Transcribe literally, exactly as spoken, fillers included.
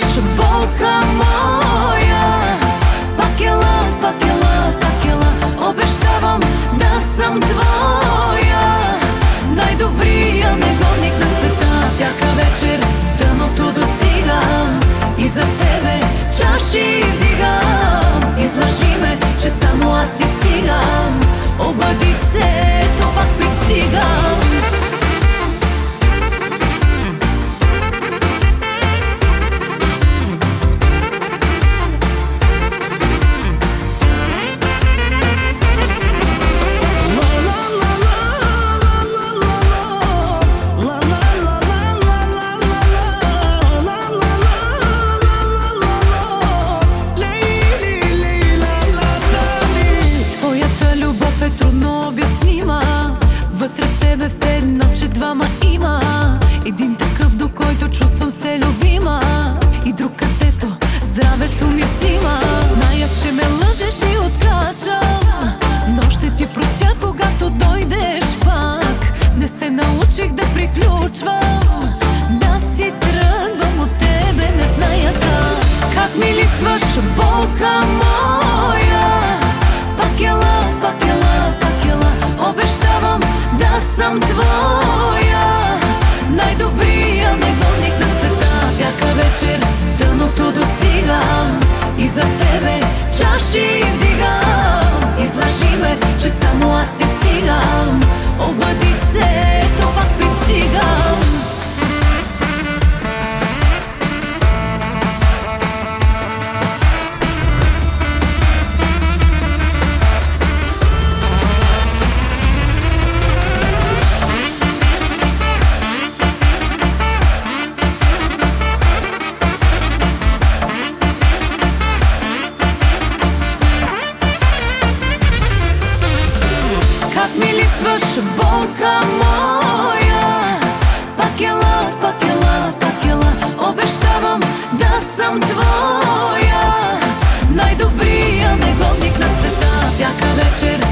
липсваш, болка моя. Пакела, пакела, пакела, обещавам да съм твоя. Най-добрия негодник на света. Всяка вечер дъното достигам и за тебе чаши вдигам. Излъжи ме, че само аз ти стигам. Обади се, то пак пристигам. Вътре в тебе все едно, че двама има. Един такъв, до който чувствам се любима, и друг, където здравето ми взима. Зная, че ме лъжеш и откачам, но ще ти простя, когато дойдеш пак. Не се научих да приключвам, да си тръгвам от тебе, не зная как. Как ми липсваш, болка моя. Пакела, пакела, пакела, обещавам да съм твоя. Най-добрия негодник на света. Всяка вечер дъното достигам и за тебе чаши вдигам. Излъжи ме, че само аз ти стигам. Обади се, то пак пристигам. Как ми липсваш, болка моя. Пакела, пакела, пакела, обещавам да съм твоя. Най-добрия негодник на света. Всяка вечер